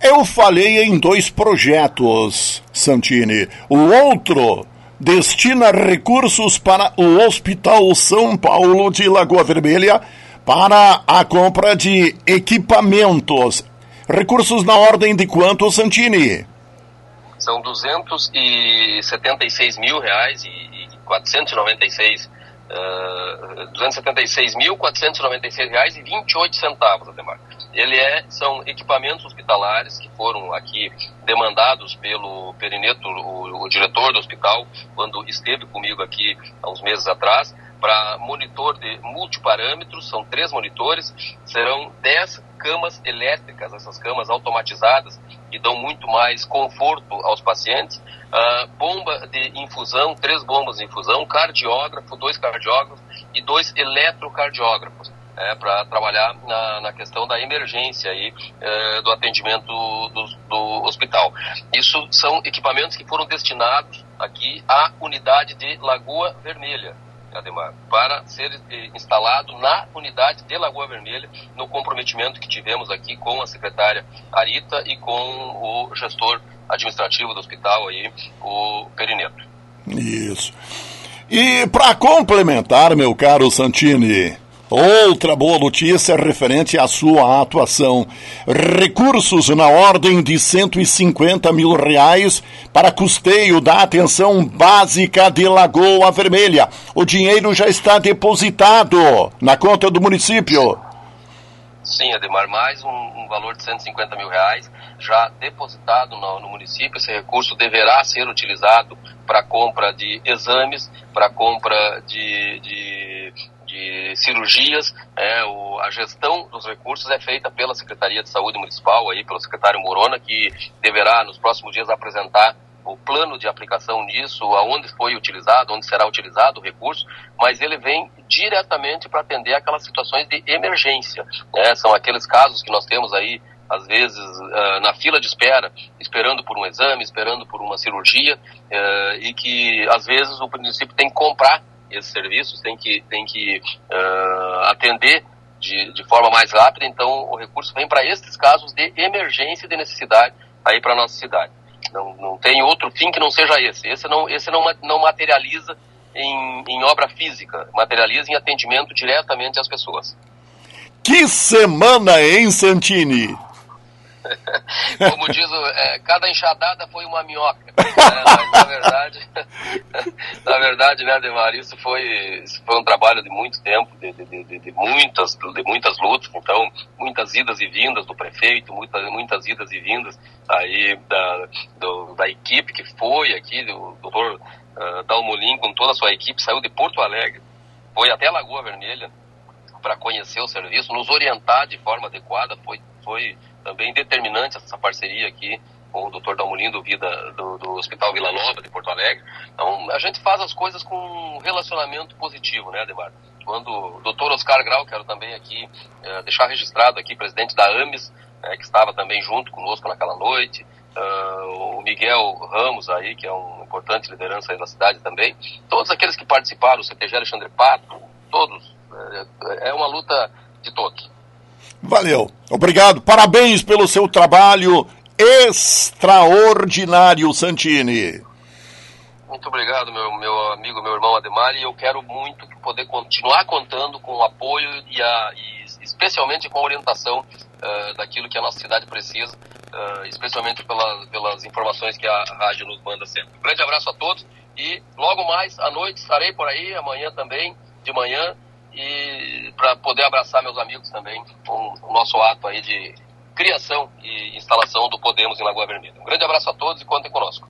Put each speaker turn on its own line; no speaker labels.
Eu falei em 2 projetos, Santini. O outro destina recursos para o Hospital São Paulo de Lagoa Vermelha para a compra de equipamentos. Recursos na ordem de quanto, Santini?
São R$276 mil e 496 R$276.496 e 28 centavos, Ademar. São equipamentos hospitalares que foram aqui demandados pelo Perineto, o diretor do hospital, quando esteve comigo aqui há uns meses atrás, para monitor de multiparâmetros. São 3 monitores, serão 10 camas elétricas, essas camas automatizadas, que dão muito mais conforto aos pacientes, bomba de infusão, 3 bombas de infusão, cardiógrafo, 2 cardiógrafos e 2 eletrocardiógrafos, para trabalhar na questão da emergência aí, do atendimento do hospital. Isso são equipamentos que foram destinados aqui à unidade de Lagoa Vermelha, Ademar, para ser instalado na unidade de Lagoa Vermelha, no comprometimento que tivemos aqui com a secretária Arita e com o gestor administrativo do hospital, aí, o Perineto.
Isso. E para complementar, meu caro Santini, outra boa notícia referente à sua atuação. Recursos na ordem de R$150 mil para custeio da atenção básica de Lagoa Vermelha. O dinheiro já está depositado na conta do município.
Sim, Ademar, mais um valor de R$150 mil já depositado no município. Esse recurso deverá ser utilizado para compra de exames, para compra de cirurgias. A gestão dos recursos é feita pela Secretaria de Saúde Municipal, aí, pelo secretário Morona, que deverá nos próximos dias apresentar o plano de aplicação disso, aonde foi utilizado, onde será utilizado o recurso, mas ele vem diretamente para atender aquelas situações de emergência, São aqueles casos que nós temos aí, às vezes, na fila de espera, esperando por um exame, esperando por uma cirurgia, e que, às vezes, o município tem que comprar esses serviços, tem que atender de forma mais rápida. Então o recurso vem para esses casos de emergência e de necessidade aí para a nossa cidade. Não tem outro fim que não seja esse. Esse não materializa em obra física, materializa em atendimento diretamente às pessoas.
Que semana, hein, Santini?
Como diz, cada enxadada foi uma minhoca, mas na verdade, né, Ademar, isso foi um trabalho de muito tempo, de muitas lutas. Então, muitas idas e vindas do prefeito, muitas idas e vindas aí da equipe que foi aqui, do doutor Dalmolin, com toda a sua equipe, saiu de Porto Alegre, foi até Lagoa Vermelha para conhecer o serviço, nos orientar de forma adequada. Foi também determinante essa parceria aqui com o Dr. Dalmolin do Hospital Vila Nova de Porto Alegre. Então, a gente faz as coisas com um relacionamento positivo, né, Ademar? Quando o Dr. Oscar Grau, quero também aqui deixar registrado aqui, presidente da AMES, que estava também junto conosco naquela noite, o Miguel Ramos aí, que é uma importante liderança aí da cidade também, todos aqueles que participaram, o CTG Alexandre Pato, todos, é uma luta de todos.
Valeu, obrigado, parabéns pelo seu trabalho extraordinário, Santini.
Muito obrigado, meu amigo, meu irmão Ademar, e eu quero muito poder continuar contando com o apoio e especialmente com a orientação daquilo que a nossa cidade precisa, especialmente pelas informações que a rádio nos manda sempre. Um grande abraço a todos e logo mais à noite estarei por aí, amanhã também, de manhã, e para poder abraçar meus amigos também com o nosso ato aí de criação e instalação do Podemos em Lagoa Vermelha. Um grande abraço a todos e contem conosco.